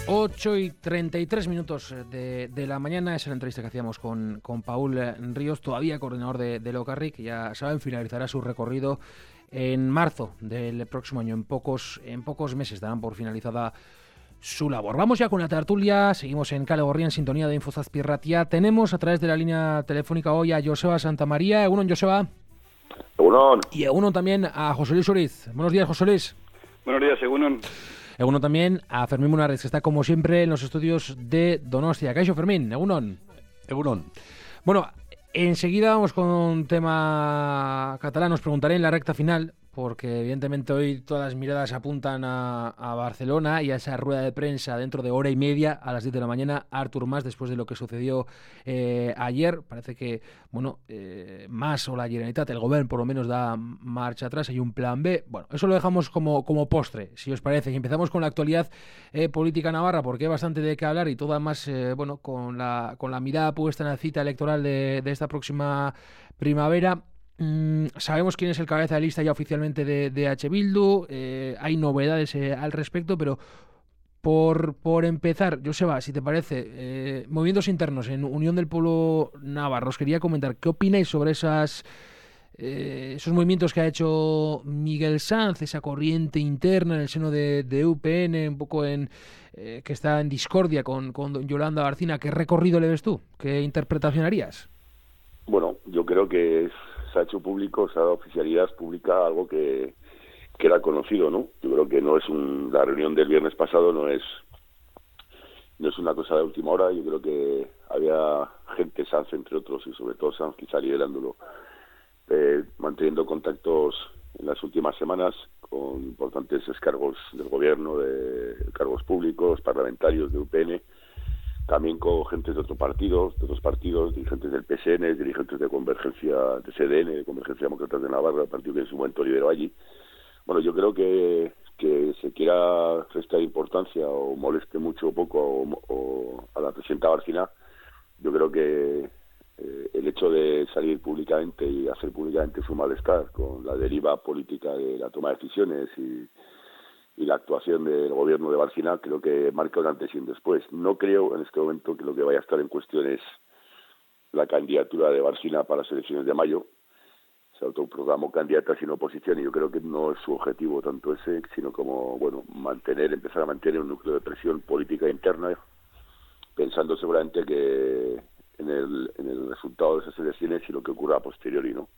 8:33 de la mañana. Esa es la entrevista que hacíamos con Paul Ríos, todavía coordinador de Locarri, que ya saben, finalizará su recorrido en marzo del próximo año. En pocos meses darán por finalizada su labor. Vamos ya con la tertulia. Seguimos en Kale Gorria, en sintonía de Infozazpi Ratia. Tenemos a través de la línea telefónica hoy a Joseba Santamaría. Egunon, Joseba. Egunon. Y egunon también a José Luis Uriz. Buenos días, José Luis. Buenos días, egunon. Egunon también a Fermín Munarriz, que está como siempre en los estudios de Donostia. Kaixo, Fermín, egunon. Egunon. Bueno, enseguida vamos con un tema catalán. Os preguntaré en la recta final, porque evidentemente hoy todas las miradas apuntan a Barcelona y a esa rueda de prensa dentro de hora y media a las 10 de la mañana. Artur Mas, después de lo que sucedió ayer, parece que, Mas o la Generalitat, el Gobierno por lo menos da marcha atrás, hay un plan B. Bueno, eso lo dejamos como postre, si os parece. Y empezamos con la actualidad política navarra, porque hay bastante de qué hablar y todo más, con la mirada puesta en la cita electoral de esta próxima primavera. Sabemos quién es el cabeza de lista ya oficialmente de H. Bildu. Hay novedades al respecto, pero por empezar, Joseba, si te parece, movimientos internos en Unión del Pueblo Navarro, os quería comentar qué opináis sobre esos movimientos que ha hecho Miguel Sanz, esa corriente interna en el seno de UPN, un poco que está en discordia con Yolanda Barcina. ¿Qué recorrido le ves tú? ¿Qué interpretación harías? Bueno, yo creo que se ha hecho público, se ha dado oficialidad pública a algo que era conocido, ¿no? Yo creo que no es la reunión del viernes pasado no es una cosa de última hora. Yo creo que había gente, Sanz entre otros, y sobre todo Sanz quizá liderándolo, manteniendo contactos en las últimas semanas con importantes cargos del gobierno, de cargos públicos, parlamentarios de UPN, también con gente de otros partidos, dirigentes del PSN, dirigentes de Convergencia, de CDN, de Convergencia Demócratas de Navarra, el partido que en su momento lideró allí. Bueno, yo creo que se quiera restar importancia o moleste mucho o poco o a la presidenta Barcina. Yo creo que el hecho de salir públicamente y hacer públicamente su malestar con la deriva política de la toma de decisiones y la actuación del gobierno de Barcina, creo que marca un antes y un después. No creo en este momento que lo que vaya a estar en cuestión es la candidatura de Barcina para las elecciones de mayo. Se autoproclamó candidata sin oposición y yo creo que no es su objetivo tanto ese, sino como, empezar a mantener un núcleo de presión política interna, pensando seguramente que en el resultado de esas elecciones y lo que ocurra a posteriori, ¿no?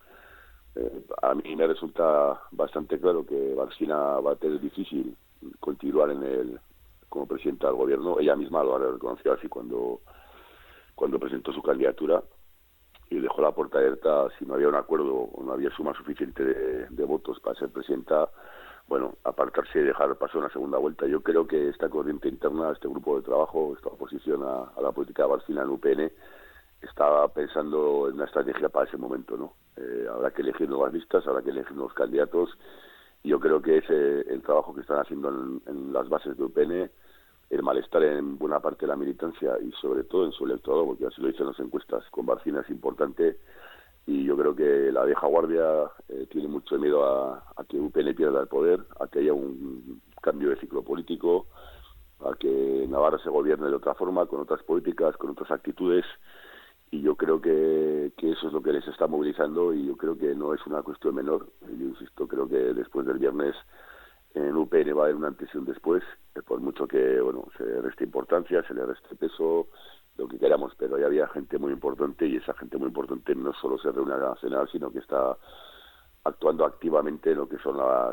A mí me resulta bastante claro que Barcina va a tener difícil continuar como presidenta del gobierno. Ella misma lo ha reconocido así cuando presentó su candidatura y dejó la puerta abierta si no había un acuerdo o no había suma suficiente de votos para ser presidenta, apartarse y dejar paso a una segunda vuelta. Yo creo que esta corriente interna, este grupo de trabajo, esta oposición a la política de Barcina en UPN, estaba pensando en una estrategia para ese momento, ¿no? Habrá que elegir nuevas listas, habrá que elegir nuevos candidatos, y yo creo que es el trabajo que están haciendo en las bases de UPN, el malestar en buena parte de la militancia y sobre todo en su electorado, porque así lo dicen las encuestas, con Barcina es importante, y yo creo que la vieja guardia tiene mucho miedo a que UPN pierda el poder, a que haya un cambio de ciclo político, a que Navarra se gobierne de otra forma, con otras políticas, con otras actitudes. Y yo creo que eso es lo que les está movilizando, y yo creo que no es una cuestión menor. Yo insisto, creo que después del viernes en UPN va a haber un antes y un después, por mucho que se reste importancia, se le reste peso, lo que queramos, pero ya había gente muy importante, y esa gente muy importante no solo se reúne a cenar, sino que está actuando activamente en lo que son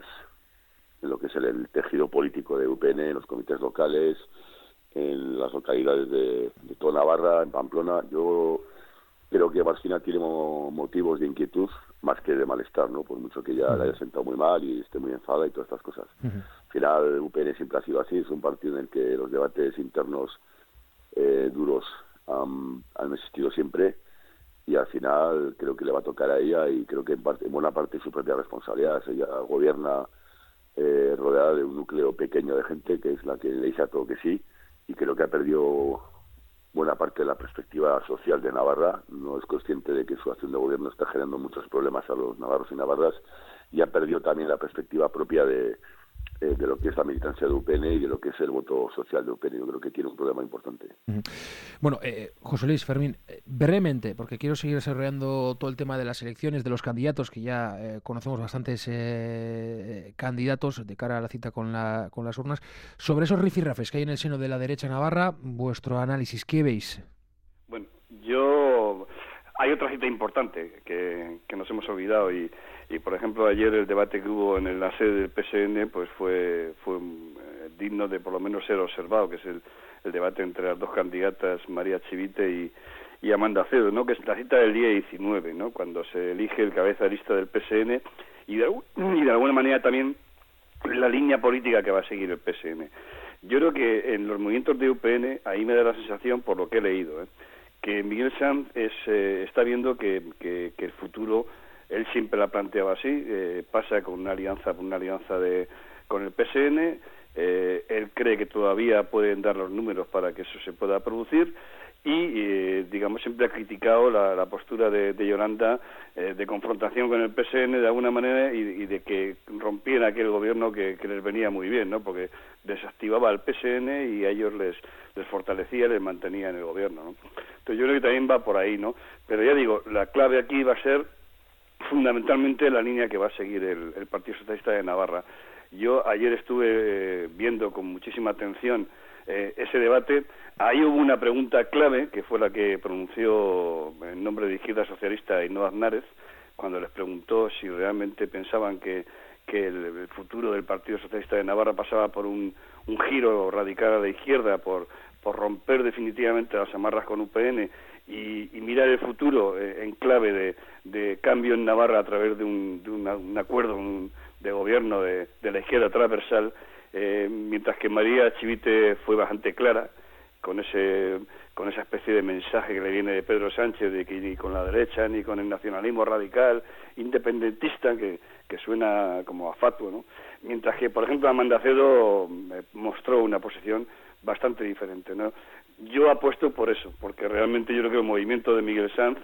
en lo que es el tejido político de UPN, en los comités locales, en las localidades de toda Navarra, en Pamplona. Yo creo que Barcina tiene motivos de inquietud más que de malestar, ¿no? Por mucho que ya la haya sentado muy mal y esté muy enfadada y todas estas cosas. Al final, UPN siempre ha sido así, es un partido en el que los debates internos duros han existido siempre, y al final creo que le va a tocar a ella, y creo que en buena parte es su propia responsabilidad. Ella gobierna rodeada de un núcleo pequeño de gente que es la que le dice a todo que sí, y creo que ha perdido buena parte de la perspectiva social de Navarra. No es consciente de que su acción de gobierno está generando muchos problemas a los navarros y navarras, y ha perdido también la perspectiva propia de de lo que es la militancia de UPN y de lo que es el voto social de UPN. Yo creo que tiene un problema importante. Bueno, José Luis, Fermín, brevemente, porque quiero seguir desarrollando todo el tema de las elecciones, de los candidatos, que ya conocemos bastantes candidatos de cara a la cita con las urnas. Sobre esos rifirrafes que hay en el seno de la derecha navarra, vuestro análisis, ¿qué veis? Bueno, hay otra cita importante que nos hemos olvidado y por ejemplo ayer el debate que hubo en la sede del PSN pues fue digno de por lo menos ser observado, que es el debate entre las dos candidatas María Chivite y Amanda Acedo, ¿no? Que es la cita del día 19, ¿no? Cuando se elige el cabeza de lista del PSN y de alguna manera también la línea política que va a seguir el PSN. Yo creo que en los movimientos de UPN ahí me da la sensación, por lo que he leído, que Miguel Sanz está viendo que el futuro, él siempre la planteaba así, pasa con una alianza con el PSN, él cree que todavía pueden dar los números para que eso se pueda producir y, digamos, siempre ha criticado la postura de Yolanda de confrontación con el PSN de alguna manera y de que rompiera aquel gobierno que les venía muy bien, ¿no? Porque desactivaba al PSN y a ellos les fortalecía, les mantenía en el gobierno, ¿no? Entonces yo creo que también va por ahí, ¿no? Pero ya digo, la clave aquí va a ser fundamentalmente la línea que va a seguir el Partido Socialista de Navarra. Yo ayer estuve viendo con muchísima atención ese debate. Ahí hubo una pregunta clave, que fue la que pronunció en nombre de Izquierda Socialista Ainhoa Aznárez, cuando les preguntó si realmente pensaban que el futuro del Partido Socialista de Navarra pasaba por un giro radical a la izquierda, por romper definitivamente las amarras con UPN y mirar el futuro en clave de cambio en Navarra a través de un acuerdo de gobierno de la izquierda transversal, mientras que María Chivite fue bastante clara con esa especie de mensaje que le viene de Pedro Sánchez de que ni con la derecha ni con el nacionalismo radical independentista que suena como a fatuo, ¿no? Mientras que, por ejemplo, Amanda Acedo mostró una posición bastante diferente, ¿no? Yo apuesto por eso, porque realmente yo creo que el movimiento de Miguel Sanz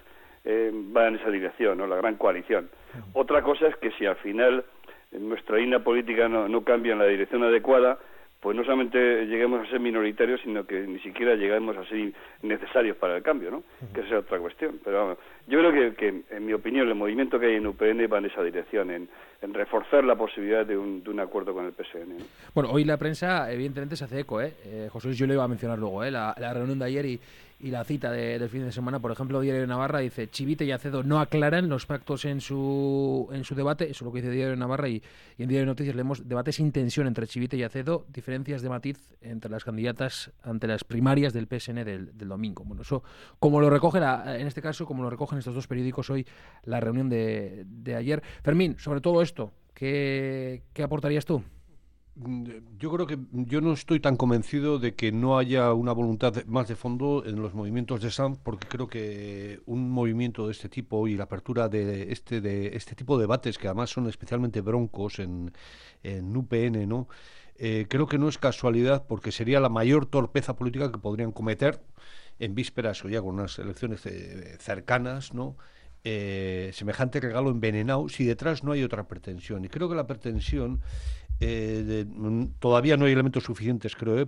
va en esa dirección, ¿no? La gran coalición. Otra cosa es que si al final nuestra línea política no cambia en la dirección adecuada, pues no solamente lleguemos a ser minoritarios, sino que ni siquiera lleguemos a ser necesarios para el cambio, ¿no? Que esa es otra cuestión. Pero vamos, yo creo que en mi opinión, el movimiento que hay en UPN va en esa dirección, en reforzar la posibilidad de un acuerdo con el PSN, ¿no? Bueno, hoy la prensa evidentemente se hace eco, José Luis, yo lo iba a mencionar luego, la reunión de ayer y la cita del fin de semana. Por ejemplo, Diario de Navarra dice: Chivite y Acedo no aclaran los pactos en su debate. Eso es lo que dice Diario de Navarra, y en Diario de Noticias leemos: debate sin tensión entre Chivite y Acedo, diferencias de matiz entre las candidatas ante las primarias del PSN del domingo. Bueno, eso como lo recoge en este caso, como lo recogen estos dos periódicos hoy, la reunión de ayer. Fermín, sobre todo esto, ¿qué aportarías tú? Yo creo que yo no estoy tan convencido de que no haya una voluntad más de fondo en los movimientos de Sanz, porque creo que un movimiento de este tipo y la apertura de este tipo de debates, que además son especialmente broncos en UPN, ¿no? Creo que no es casualidad, porque sería la mayor torpeza política que podrían cometer en vísperas o ya con unas elecciones cercanas, ¿no? Semejante regalo envenenado si detrás no hay otra pretensión. Y creo que la pretensión todavía no hay elementos suficientes, creo,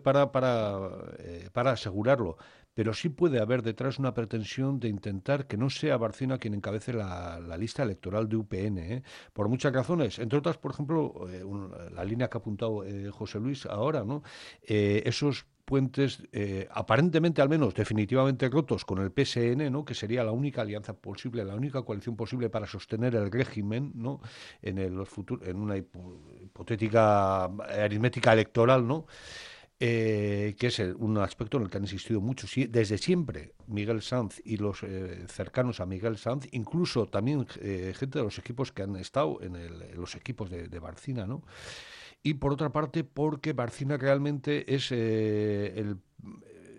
para asegurarlo, pero sí puede haber detrás una pretensión de intentar que no sea Barcina quien encabece la lista electoral de UPN, por muchas razones, entre otras, por ejemplo, la línea que ha apuntado José Luis ahora, ¿no? Esos puentes aparentemente, al menos definitivamente rotos con el PSN, ¿no? Que sería la única alianza posible, la única coalición posible para sostener el régimen, ¿no? En una hipotética aritmética electoral, ¿no? Que es un aspecto en el que han insistido mucho desde siempre Miguel Sanz y los cercanos a Miguel Sanz, incluso también gente de los equipos que han estado en los equipos de Barcina, ¿no? Y por otra parte, porque Barcina realmente es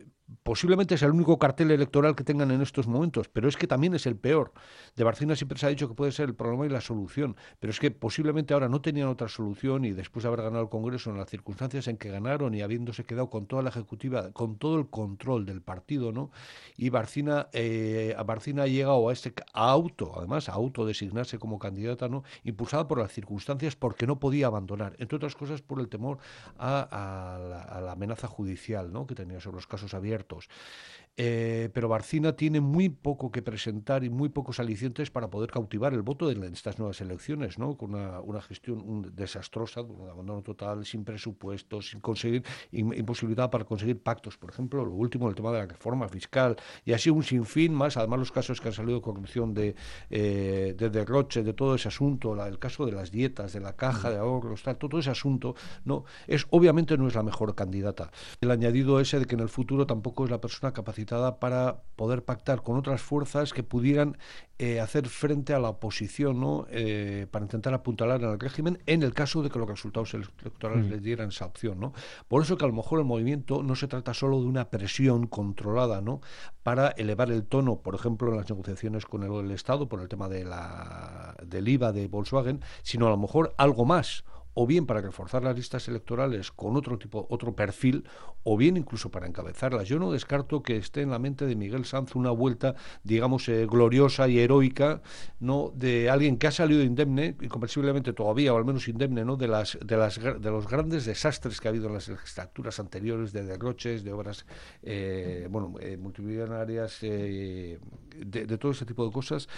posiblemente es el único cartel electoral que tengan en estos momentos, pero es que también es el peor. De Barcina siempre se ha dicho que puede ser el problema y la solución, pero es que posiblemente ahora no tenían otra solución y después de haber ganado el Congreso en las circunstancias en que ganaron y habiéndose quedado con toda la ejecutiva, con todo el control del partido, ¿no? Y Barcina ha llegado a autodesignarse como candidata, ¿no? Impulsada por las circunstancias porque no podía abandonar, entre otras cosas por el temor a la amenaza judicial, ¿no? Que tenía sobre los casos abiertos. Pero Barcina tiene muy poco que presentar y muy pocos alicientes para poder cautivar el voto en estas nuevas elecciones, ¿no? Con una gestión desastrosa, un abandono total, sin presupuestos, sin conseguir, imposibilidad para conseguir pactos, por ejemplo, lo último, el tema de la reforma fiscal, y así un sinfín más, además los casos que han salido de corrupción, de derroche, de todo ese asunto, el caso de las dietas, de la caja de ahorros, todo ese asunto, no obviamente no es la mejor candidata. El añadido ese de que en el futuro tampoco es la persona capacitada para poder pactar con otras fuerzas que pudieran hacer frente a la oposición, ¿no? Para intentar apuntalar al régimen en el caso de que los resultados electorales les dieran esa opción, ¿no? Por eso que a lo mejor el movimiento no se trata solo de una presión controlada, ¿no? Para elevar el tono, por ejemplo, en las negociaciones con el Estado por el tema del IVA de Volkswagen, sino a lo mejor algo más, o bien para reforzar las listas electorales con otro perfil, o bien incluso para encabezarlas. Yo no descarto que esté en la mente de Miguel Sanz una vuelta, digamos, gloriosa y heroica, ¿no? De alguien que ha salido indemne, incomprensiblemente todavía, o al menos indemne, ¿no? de los grandes desastres que ha habido en las legislaturas anteriores, de derroches, de obras multimillonarias, de todo ese tipo de cosas.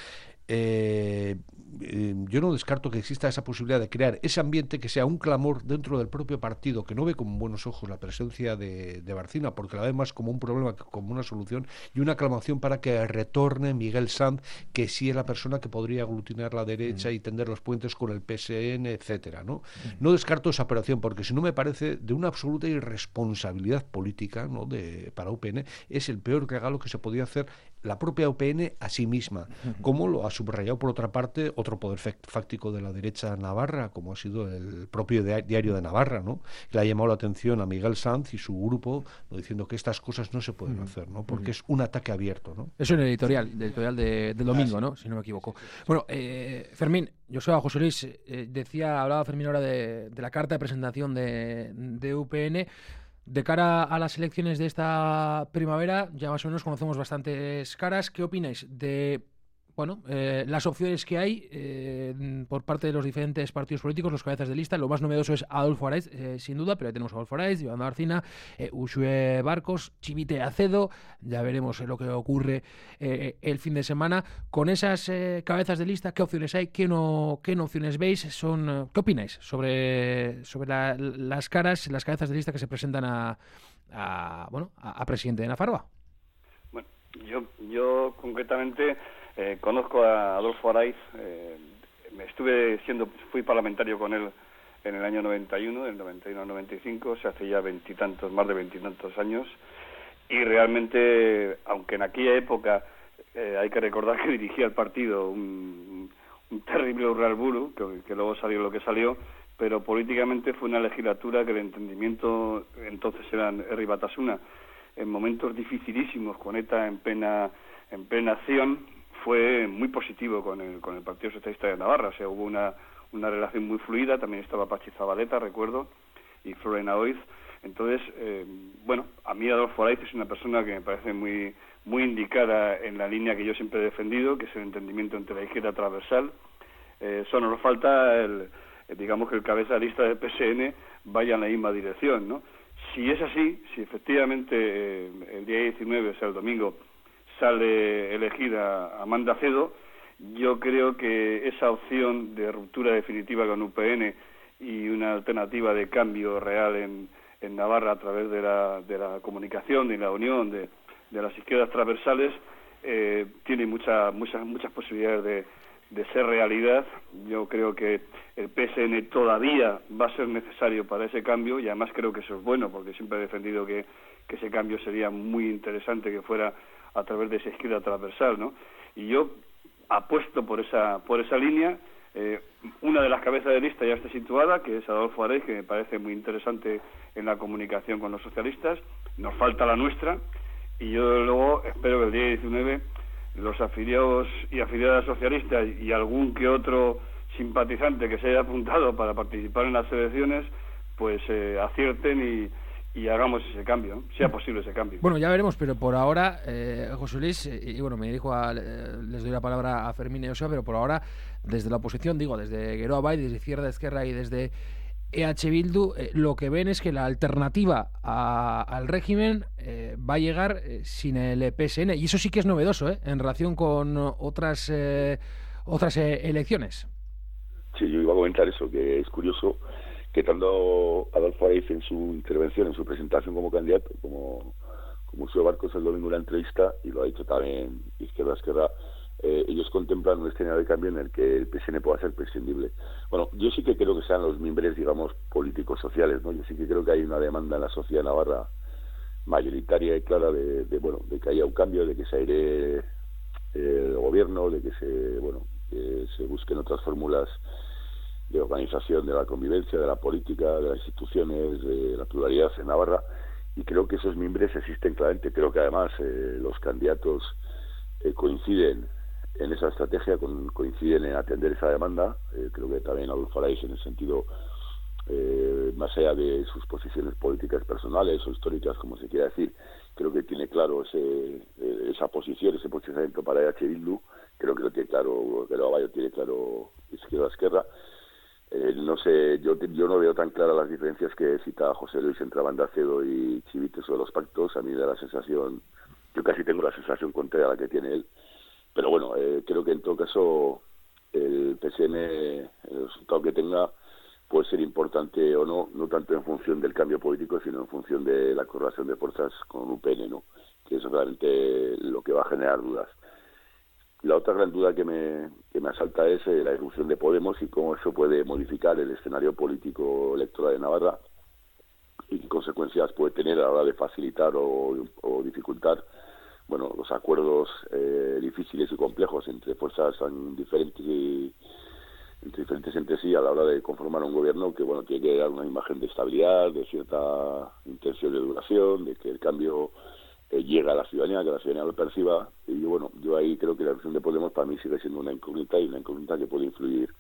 Yo no descarto que exista esa posibilidad de crear ese ambiente que sea un clamor dentro del propio partido, que no ve con buenos ojos la presencia de Barcina, porque la ve más como un problema que como una solución, y una aclamación para que retorne Miguel Sanz, que sí es la persona que podría aglutinar la derecha y tender los puentes con el PSN, etcétera, ¿no? No descarto esa operación, porque si no me parece de una absoluta irresponsabilidad política, ¿no? Para UPN, es el peor regalo que se podía hacer la propia UPN a sí misma, como lo ha subrayado por otra parte otro poder fáctico de la derecha navarra, como ha sido el propio Diario de Navarra, ¿no? Le ha llamado la atención a Miguel Sanz y su grupo, ¿no? Diciendo que estas cosas no se pueden hacer, ¿no? Porque es un ataque abierto, ¿no? Eso en el editorial del domingo, ¿no? Si no me equivoco. Bueno, Fermín, José Luis, hablaba Fermín ahora de la carta de presentación de UPN. De cara a las elecciones de esta primavera, ya más o menos conocemos bastantes caras. ¿Qué opináis de las opciones que hay por parte de los diferentes partidos políticos, los cabezas de lista? Lo más novedoso es Adolfo Araiz, sin duda, pero tenemos a Adolfo Araiz, Yolanda Barcina, Uxue Barcos, Chivite Acedo. Ya veremos lo que ocurre el fin de semana. Con esas cabezas de lista, ¿qué opciones hay? ¿Qué opciones veis? ¿Qué opináis sobre las cabezas de lista que se presentan a presidente de Nafarroa? Bueno, yo concretamente conozco a Adolfo Araiz, fui parlamentario con él en el año 91, del 91 al 95, se hace ya más de veintitantos años, y realmente, aunque en aquella época hay que recordar que dirigía el partido un terrible Urralburu, que luego salió lo que salió, pero políticamente fue una legislatura que el entendimiento entonces eran Herri Batasuna, en momentos dificilísimos, con ETA en plena acción, fue muy positivo con el Partido Socialista de Navarra. O sea, hubo una relación muy fluida. También estaba Pachi Zabaleta, recuerdo, y Florena Oiz. Entonces, a mí Adolfo Araiz es una persona que me parece muy, muy indicada en la línea que yo siempre he defendido, que es el entendimiento entre la izquierda transversal. Solo nos falta digamos que el cabeza de lista del PSN vaya en la misma dirección, ¿no? Si es así, si efectivamente el día 19, o sea, el domingo, sale elegida Amanda Acedo, yo creo que esa opción de ruptura definitiva con UPN y una alternativa de cambio real en Navarra a través de la comunicación y la unión de las izquierdas transversales tiene muchas posibilidades de ser realidad. Yo creo que el PSN todavía va a ser necesario para ese cambio, y además creo que eso es bueno, porque siempre he defendido que ese cambio sería muy interesante que fuera a través de esa izquierda transversal, ¿no? Y yo apuesto por esa línea. Una de las cabezas de lista ya está situada, que es Adolfo Araiz, que me parece muy interesante en la comunicación con los socialistas. Nos falta la nuestra, y yo luego espero que el día 19 los afiliados y afiliadas socialistas y algún que otro simpatizante que se haya apuntado para participar en las elecciones, pues acierten y hagamos ese cambio, ¿no? Sea posible ese cambio. Bueno, ya veremos, pero por ahora, José Luis, y bueno, me dirijo les doy la palabra a Fermín y Osa, pero por ahora, desde la oposición, digo, desde Geroa Bai, desde Izquierda Esquerra y desde EH Bildu, lo que ven es que la alternativa al régimen va a llegar sin el PSN, y eso sí que es novedoso, en relación con otras elecciones. Sí, yo iba a comentar eso, que es curioso que tanto Adolfo Ariz en su intervención, en su presentación como candidato, como Uxue Barkos el domingo en la entrevista, y lo ha dicho también Izquierda Esquerra, ellos contemplan un escenario de cambio en el que el PSN pueda ser prescindible. Bueno, yo sí que creo que sean los mimbres, digamos, políticos sociales, ¿no? Yo sí que creo que hay una demanda en la sociedad navarra mayoritaria y clara de que haya un cambio, de que se aire el gobierno, de que se busquen otras fórmulas de organización de la convivencia, de la política, de las instituciones, de la pluralidad en Navarra, y creo que esos mimbres existen claramente. Creo que además los candidatos coinciden en esa estrategia, coinciden en atender esa demanda. Creo que también Adolfo Ariz, en el sentido, más allá de sus posiciones políticas personales o históricas, como se quiera decir, creo que tiene claro esa posición, ese posicionamiento para EH Bildu. Creo que lo tiene claro, que lo tiene claro Izquierda Esquerra. No sé, yo no veo tan claras las diferencias que cita José Luis entre Abandacedo y Chivite sobre los pactos. A mí me da la sensación, yo casi tengo la sensación contraria a la que tiene él. Pero bueno, creo que en todo caso el PSN, el resultado que tenga, puede ser importante o no tanto en función del cambio político, sino en función de la correlación de fuerzas con UPN, ¿no? Que eso es realmente lo que va a generar dudas. La otra gran duda que me asalta es la irrupción de Podemos y cómo eso puede modificar el escenario político electoral de Navarra y qué consecuencias puede tener a la hora de facilitar o dificultar los acuerdos difíciles y complejos entre fuerzas tan diferentes entre sí a la hora de conformar un gobierno que tiene que dar una imagen de estabilidad, de cierta intención de duración, de que el cambio llega a la ciudadanía, que la ciudadanía lo perciba. Y yo ahí creo que la elección de Podemos para mí sigue siendo una incógnita, y una incógnita que puede influir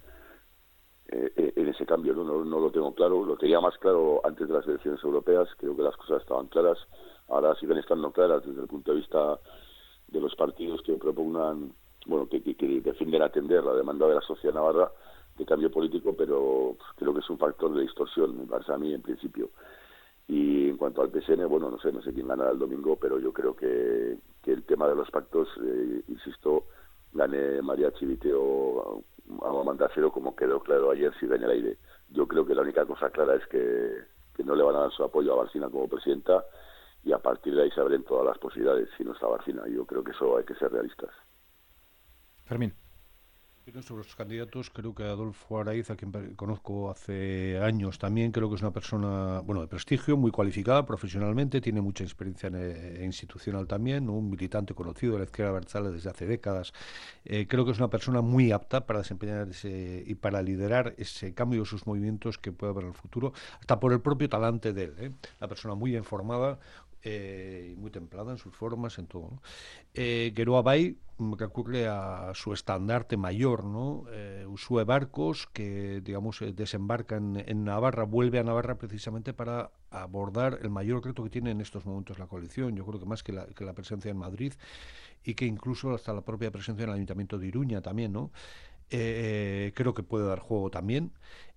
en ese cambio. No lo tengo claro, lo tenía más claro antes de las elecciones europeas. Creo que las cosas estaban claras, ahora siguen estando claras desde el punto de vista de los partidos que propugnan, que defienden atender la demanda de la sociedad navarra de cambio político, pero creo que es un factor de distorsión, me parece a mí, en principio. Y en cuanto al PSN, no sé quién ganará el domingo, pero yo creo que el tema de los pactos, insisto, gane María Chivite o Abandacedo, como quedó claro ayer, si gana el aire. Yo creo que la única cosa clara es que no le van a dar su apoyo a Barcina como presidenta, y a partir de ahí se abren todas las posibilidades si no está Barcina. Yo creo que eso hay que ser realistas. Fermín. Sobre los candidatos, creo que Adolfo Ariz, a quien conozco hace años también, creo que es una persona de prestigio, muy cualificada profesionalmente, tiene mucha experiencia institucional también, ¿no? Un militante conocido de la izquierda abertzale desde hace décadas. Creo que es una persona muy apta para desempeñar y para liderar ese cambio de sus movimientos que puede haber en el futuro, hasta por el propio talante de él, Una persona muy informada, muy templada en sus formas, en todo, ¿no? Geroa Bai recurre a su estandarte mayor, ¿no? Uxue Barkos, que desembarca en Navarra, vuelve a Navarra precisamente para abordar el mayor reto que tiene en estos momentos la coalición. Yo creo que más que la presencia en Madrid, y que incluso hasta la propia presencia en el Ayuntamiento de Iruña también, ¿no? Creo que puede dar juego también.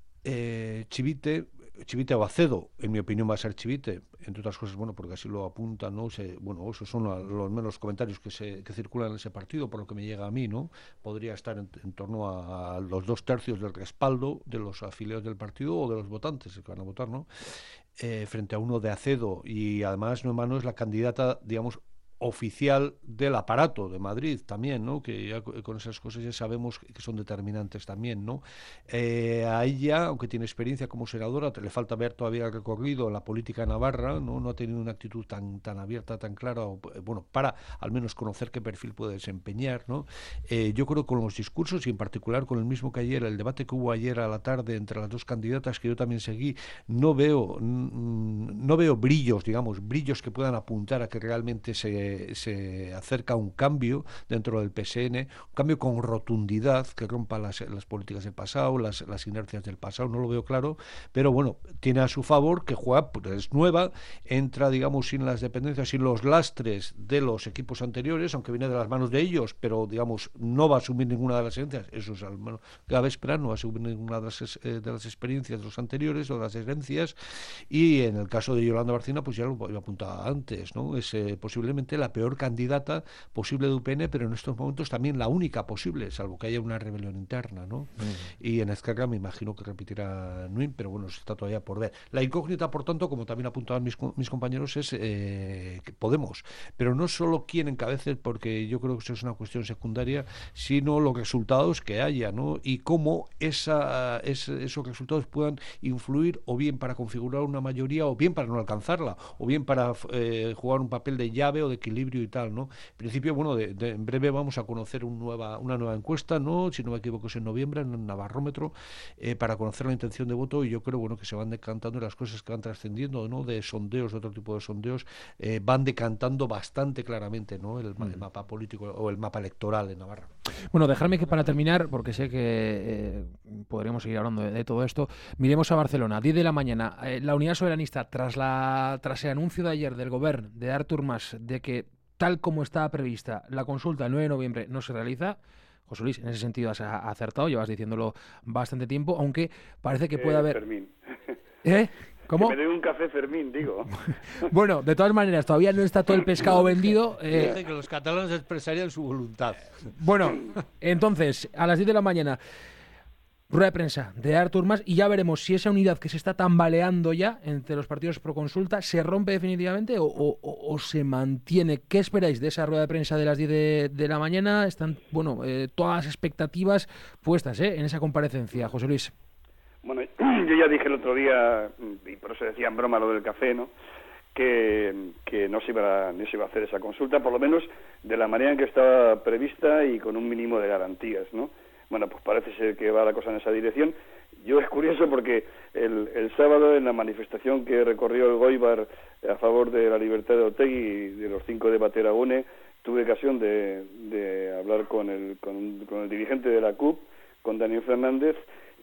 Chivite o Acedo, en mi opinión va a ser Chivite, entre otras cosas, porque así lo apunta, ¿no? Esos son los menos comentarios que circulan en ese partido, por lo que me llega a mí, ¿no? Podría estar en torno a los 2/3 del respaldo de los afiliados del partido o de los votantes que van a votar, ¿no? Frente a uno de Acedo, y además no es la candidata, oficial del aparato de Madrid también, ¿no? Que ya con esas cosas ya sabemos que son determinantes también, ¿no? A ella, aunque tiene experiencia como senadora, le falta ver todavía el recorrido en la política navarra, no ha tenido una actitud tan abierta, tan clara, para al menos conocer qué perfil puede desempeñar, ¿no? Yo creo que con los discursos, y en particular con el mismo que ayer, el debate que hubo ayer a la tarde entre las dos candidatas, que yo también seguí, no no veo brillos que puedan apuntar a que realmente se acerca un cambio dentro del PSN, un cambio con rotundidad que rompa las políticas del pasado, las inercias del pasado. No lo veo claro, pero bueno, tiene a su favor que juega, pues es nueva, entra, digamos, sin las dependencias, sin los lastres de los equipos anteriores, aunque viene de las manos de ellos, pero digamos, no va a asumir ninguna de las herencias, eso es al menos cabe esperar, no va a asumir ninguna de las experiencias de los anteriores o de las herencias. Y en el caso de Yolanda Barcina, pues ya lo apuntaba antes, ¿no? Es posiblemente la peor candidata posible de UPN, pero en estos momentos también la única posible, salvo que haya una rebelión interna, ¿no? Y en Esquerra me imagino que repetirá Nuin, pero bueno, está todavía por ver. La incógnita, por tanto, como también apuntaban mis compañeros, es que Podemos, pero no solo quién encabece, porque yo creo que eso es una cuestión secundaria, sino los resultados que haya, ¿no? Y cómo esos resultados puedan influir o bien para configurar una mayoría o bien para no alcanzarla, o bien para jugar un papel de llave o de equilibrio y tal, ¿no? En principio, bueno, en breve vamos a conocer una nueva encuesta, ¿no? Si no me equivoco es en noviembre, en el Navarrómetro, para conocer la intención de voto, y yo creo, bueno, que se van decantando las cosas que van trascendiendo, ¿no? De sondeos, de otro tipo de sondeos, van decantando bastante claramente, ¿no? El mapa político o el mapa electoral en Navarra. Bueno, dejarme que para terminar, porque sé que podríamos seguir hablando de todo esto, miremos a Barcelona, 10 de la mañana, la Unidad Soberanista, tras el anuncio de ayer del Govern de Artur Mas de que, tal como estaba prevista, la consulta el 9 de noviembre no se realiza. José Luis, en ese sentido has acertado, llevas diciéndolo bastante tiempo, aunque parece que puede haber... Fermín. ¿Cómo? Que me dé un café Fermín, digo. Bueno, de todas maneras, todavía no está todo el pescado vendido. Dice que los catalanes expresarían su voluntad. Bueno, entonces, a las 10 de la mañana, rueda de prensa de Artur Mas, y ya veremos si esa unidad que se está tambaleando ya entre los partidos pro consulta se rompe definitivamente o se mantiene. ¿Qué esperáis de esa rueda de prensa de las 10 de la mañana? Están, bueno, todas las expectativas puestas en esa comparecencia, José Luis. Bueno, yo ya dije el otro día, y por eso decía en broma lo del café, ¿no?, que no se iba a hacer esa consulta, por lo menos de la manera en que estaba prevista y con un mínimo de garantías, ¿no? Bueno, pues parece ser que va la cosa en esa dirección. Yo es curioso porque el sábado, en la manifestación que recorrió el Goibar a favor de la libertad de Otegi y de los 5 de Bateragune, tuve ocasión de hablar con el dirigente de la CUP, con Daniel Fernández,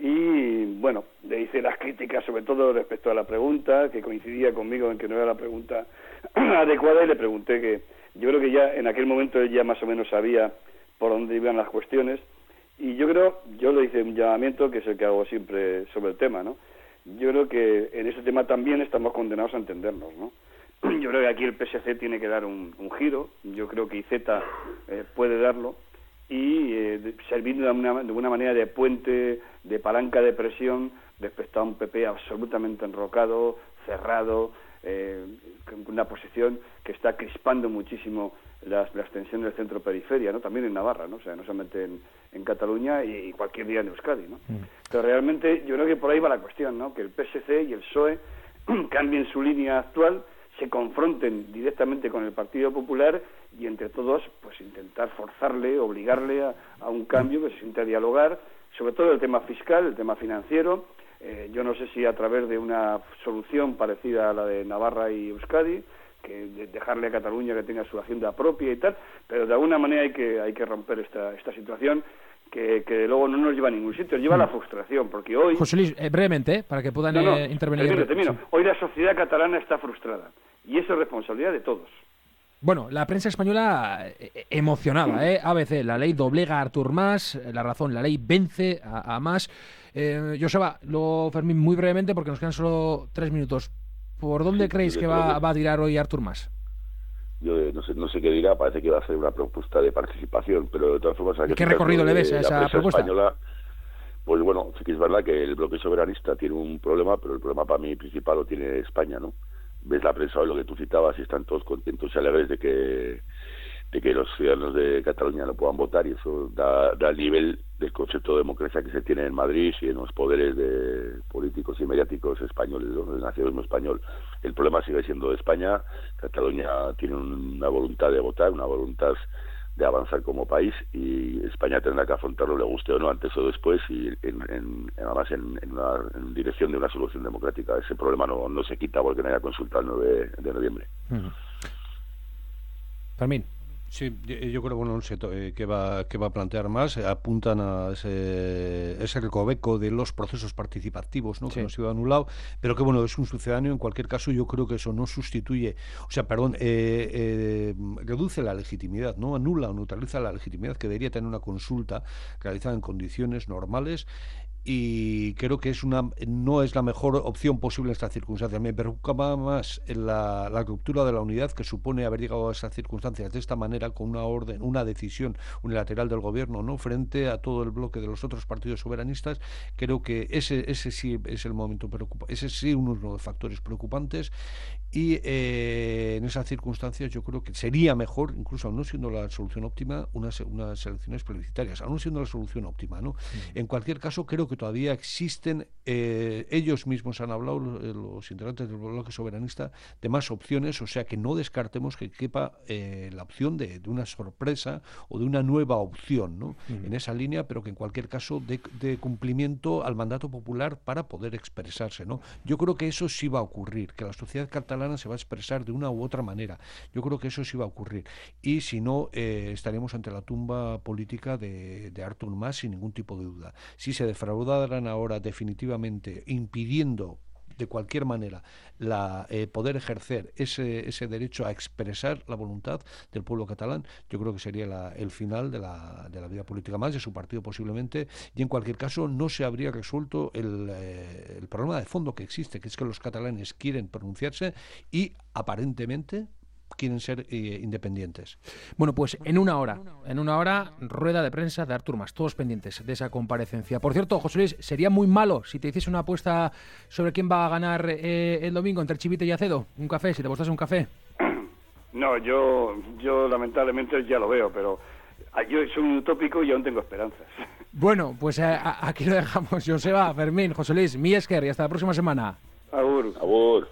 y bueno, le hice las críticas sobre todo respecto a la pregunta, que coincidía conmigo en que no era la pregunta adecuada, y le pregunté que yo creo que ya en aquel momento él ya más o menos sabía por dónde iban las cuestiones, y yo le hice un llamamiento, que es el que hago siempre sobre el tema, ¿no? Yo creo que en ese tema también estamos condenados a entendernos, ¿no? Yo creo que aquí el PSC tiene que dar un giro, yo creo que IZ puede darlo, y servir de una manera de puente, de palanca de presión respecto a un PP absolutamente enrocado, cerrado, con una posición que está crispando muchísimo las tensiones del centro-periferia, ¿no? También en Navarra, ¿no? O sea, no solamente en Cataluña y cualquier día en Euskadi, ¿no? Pero realmente yo creo que por ahí va la cuestión, ¿no? Que el PSC y el PSOE cambien su línea actual, se confronten directamente con el Partido Popular y entre todos pues intentar forzarle, obligarle a un cambio, que se siente a dialogar, sobre todo el tema fiscal, el tema financiero. Yo no sé si a través de una solución parecida a la de Navarra y Euskadi, que dejarle a Cataluña que tenga su hacienda propia y tal, pero de alguna manera hay que romper esta situación que luego no nos lleva a ningún sitio, lleva a la frustración, porque hoy... José Luis, brevemente, para que puedan intervenir. Termino. Sí. Hoy la sociedad catalana está frustrada, y eso es responsabilidad de todos. Bueno, la prensa española emocionada, ABC, la ley doblega a Artur Mas, La Razón, la ley vence a Mas. Joseba, Fermín, muy brevemente, porque nos quedan solo 3 minutos. ¿Por dónde creéis que va a tirar hoy Artur Mas? Yo no sé qué dirá, parece que va a hacer una propuesta de participación, pero de todas formas... ¿Qué recorrido le ves a esa propuesta? Española, pues bueno, sí que es verdad que el bloque soberanista tiene un problema, pero el problema para mí principal lo tiene España, ¿no? Ves la prensa hoy, lo que tú citabas, y están todos contentos y alegres de que los ciudadanos de Cataluña no puedan votar, y eso da el nivel del concepto de democracia que se tiene en Madrid y en los poderes de políticos y mediáticos españoles, ¿no? El nacionalismo español. El problema sigue siendo de España. Cataluña tiene una voluntad de votar, una voluntad avanzar como país, y España tendrá que afrontarlo, le guste o no, antes o después, y además en dirección de una solución democrática. Ese problema no se quita porque no haya consulta el 9 de noviembre. Fermín. Sí, yo creo, bueno, no sé qué va a plantear más. Apuntan a ese recoveco de los procesos participativos, ¿no? Sí. Que no ha sido anulado, pero que bueno, es un sucedáneo. En cualquier caso, yo creo que eso no sustituye, reduce la legitimidad, ¿no? Anula o neutraliza la legitimidad que debería tener una consulta realizada en condiciones normales. Y creo que no es la mejor opción posible en estas circunstancias. Me preocupa más la ruptura de la unidad que supone haber llegado a esas circunstancias de esta manera, con una decisión unilateral del gobierno, ¿no? Frente a todo el bloque de los otros partidos soberanistas. Creo que ese sí es el momento preocupante, ese sí uno de los factores preocupantes. Y en esas circunstancias yo creo que sería mejor, incluso aún no siendo la solución óptima, unas elecciones plebiscitarias, aún no siendo la solución óptima, ¿no? En cualquier caso, creo que todavía existen, ellos mismos han hablado, los integrantes del bloque soberanista, de más opciones, o sea que no descartemos que quepa la opción de una sorpresa o de una nueva opción, ¿no? En esa línea, pero que en cualquier caso de cumplimiento al mandato popular para poder expresarse, ¿no? Yo creo que eso sí va a ocurrir, que la sociedad catalana se va a expresar de una u otra manera. Yo creo que eso sí va a ocurrir. Y si no, estaremos ante la tumba política de Artur Mas sin ningún tipo de duda. Si se defraudaran ahora definitivamente, impidiendo de cualquier manera poder ejercer ese derecho a expresar la voluntad del pueblo catalán, yo creo que sería el final de la vida política más, de su partido posiblemente, y en cualquier caso no se habría resuelto el problema de fondo que existe, que es que los catalanes quieren pronunciarse y aparentemente quieren ser independientes. Bueno, pues en una hora, rueda de prensa de Artur Mas, todos pendientes de esa comparecencia. Por cierto, José Luis, sería muy malo si te hiciese una apuesta sobre quién va a ganar el domingo entre Chivite y Acedo. Un café, si te apostase un café. No, yo lamentablemente ya lo veo, pero yo soy un utópico y aún tengo esperanzas. Bueno, pues aquí lo dejamos. Joseba, Fermín, José Luis, mi esker, y hasta la próxima semana. Agur. Agur.